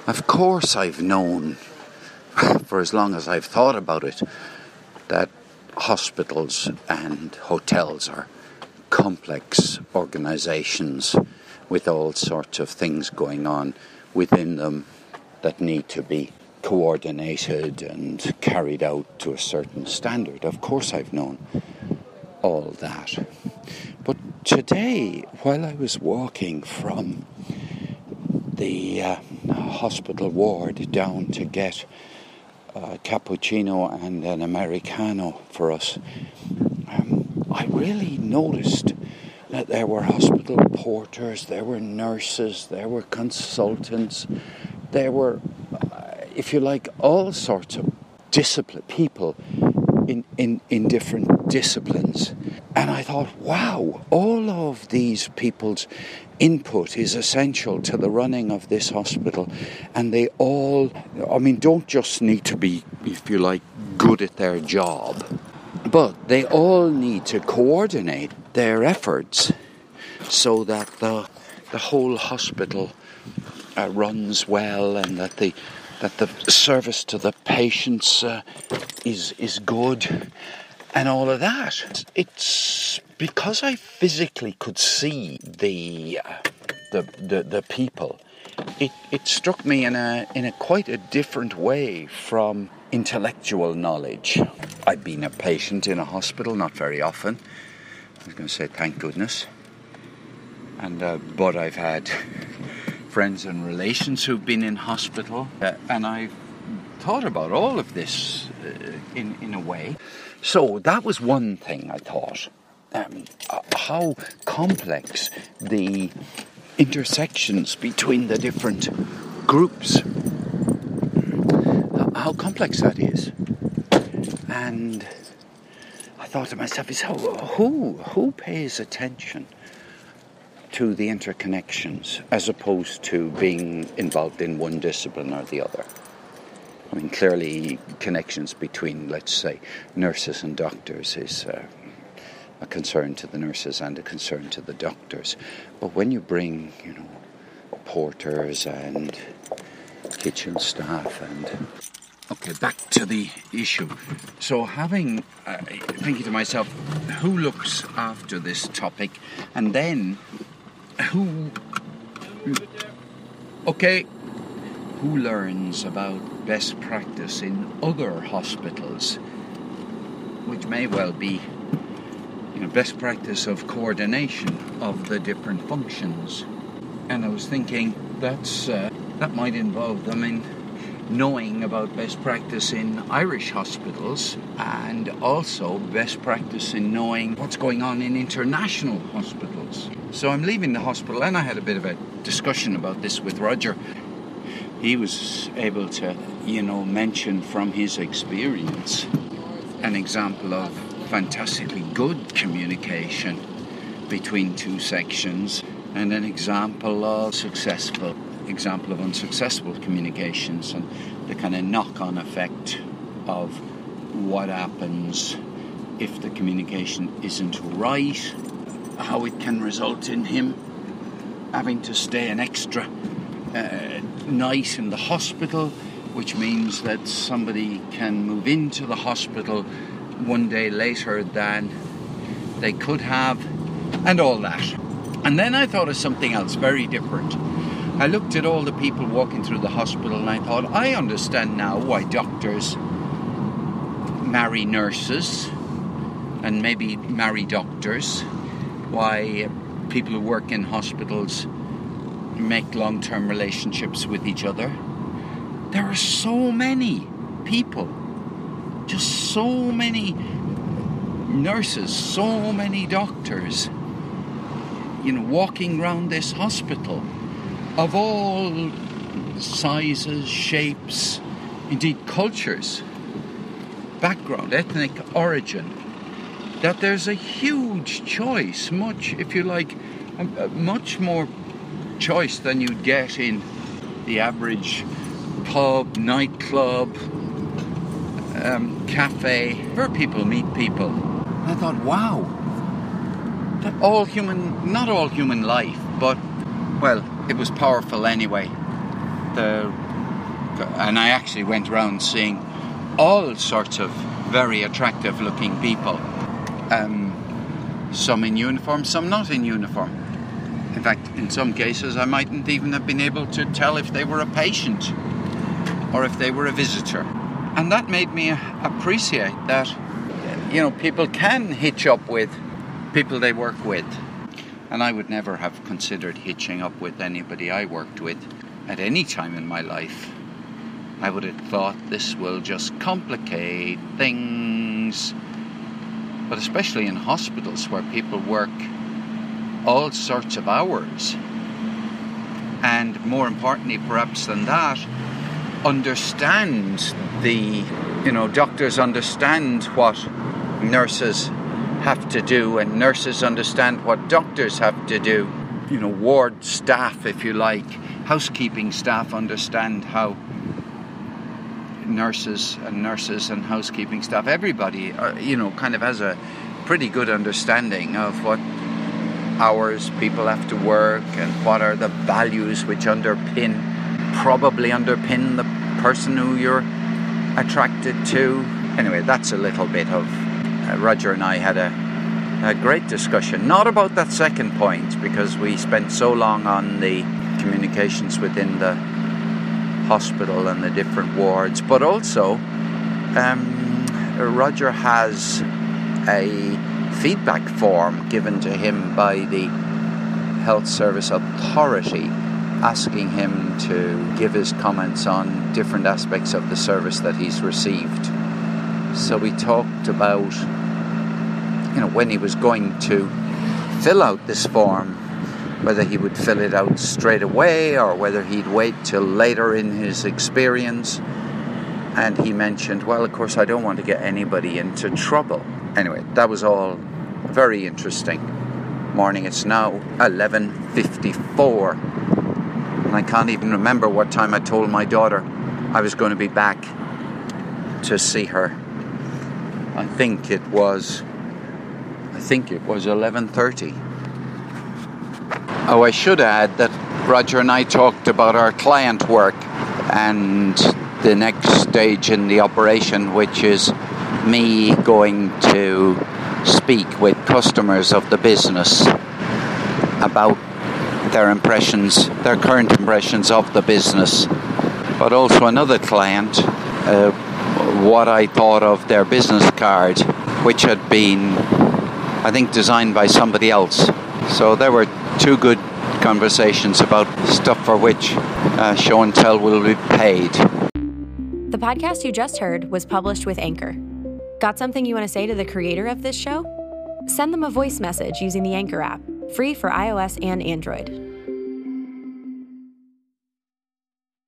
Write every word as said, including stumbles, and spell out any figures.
Of course I've known, for as long as I've thought about it, that hospitals and hotels are complex organisations with all sorts of things going on within them that need to be coordinated and carried out to a certain standard. Of course I've known all that. But today, while I was walking from the uh, hospital ward down to get a cappuccino and an Americano for us, um, I really noticed that there were hospital porters, there were nurses, there were consultants, there were, uh, if you like, all sorts of discipline people in, in, in different disciplines. And I thought, wow, all of these people's input is essential to the running of this hospital. And they all, I mean, don't just need to be, if you like, good at their job, but they all need to coordinate their efforts so that the the whole hospital uh, runs well, and that the that the service to the patients uh, is is good, and all of that. It's because I physically could see the uh, the, the the people. It it struck me in a in a quite a different way from intellectual knowledge. I've been a patient in a hospital, not very often. I was going to say thank goodness. And uh, but I've had friends and relations who've been in hospital, uh, and I've thought about all of this uh, in in a way. So that was one thing I thought. Um, uh, how complex the intersections between the different groups, uh, how complex that is. And I thought to myself, is how, who who pays attention to the interconnections as opposed to being involved in one discipline or the other? I mean, clearly connections between, let's say, nurses and doctors is uh, a concern to the nurses and a concern to the doctors. But when you bring, you know, porters and kitchen staff and... Okay, back to the issue. So having, uh, thinking to myself, who looks after this topic? And then, who, okay, who learns about best practice in other hospitals, which may well be, you know, best practice of coordination of the different functions. And I was thinking that's uh, that might involve them in knowing about best practice in Irish hospitals, and also best practice in knowing what's going on in international hospitals. So I'm leaving the hospital, and I had a bit of a discussion about this with Roger. He was able to, you know, mention from his experience an example of fantastically good communication between two sections, and an example of successful example of unsuccessful communications, and the kind of knock-on effect of what happens if the communication isn't right, how it can result in him having to stay an extra uh, night in the hospital, which means that somebody can move into the hospital one day later than they could have, and all that. And then I thought of something else very different. I looked at all the people walking through the hospital, and I thought, I understand now why doctors marry nurses and maybe marry doctors, why people who work in hospitals make long-term relationships with each other. There are so many people, just so many nurses, so many doctors, you know, walking around this hospital, of all sizes, shapes, indeed cultures, background, ethnic origin, that there's a huge choice, much, if you like, a, a much more choice than you'd get in the average pub, nightclub, um, cafe, where people meet people. And I thought, wow, that all human, not all human life, but, well, it was powerful anyway. The and I actually went around seeing all sorts of very attractive looking people. Um, some in uniform, some not in uniform. In fact, in some cases I mightn't even have been able to tell if they were a patient or if they were a visitor. And that made me appreciate that, you know, people can hitch up with people they work with. And I would never have considered hitching up with anybody I worked with at any time in my life. I would have thought this will just complicate things. But especially in hospitals where people work all sorts of hours. And more importantly, perhaps than that, understand the, you know, doctors understand what nurses have to do, and nurses understand what doctors have to do. You know, ward staff, if you like, housekeeping staff understand how nurses and nurses and housekeeping staff, everybody, are, you know, kind of has a pretty good understanding of what hours people have to work and what are the values which underpin, probably underpin the person who you're attracted to. Anyway, that's a little bit of uh, Roger and I had a, a great discussion, not about that second point, because we spent so long on the communications within the hospital and the different wards, but also um, Roger has a feedback form given to him by the Health Service Authority, asking him to give his comments on different aspects of the service that he's received. So we talked about, you know, when he was going to fill out this form, whether he would fill it out straight away or whether he'd wait till later in his experience. And he mentioned, well, of course, I don't want to get anybody into trouble. Anyway, that was all very interesting. Morning, it's now eleven fifty-four. And I can't even remember what time I told my daughter I was going to be back to see her. I think it was, I think it was eleven thirty. Oh, I should add that Roger and I talked about our client work and the next stage in the operation, which is me going to speak with customers of the business about their impressions, their current impressions of the business, but also another client, uh, what I thought of their business card, which had been, I think, designed by somebody else. So there were two good conversations about stuff for which uh, show and tell will be paid. The podcast you just heard was published with Anchor. Got something you want to say to the creator of this show? Send them a voice message using the Anchor app, free for iOS and Android.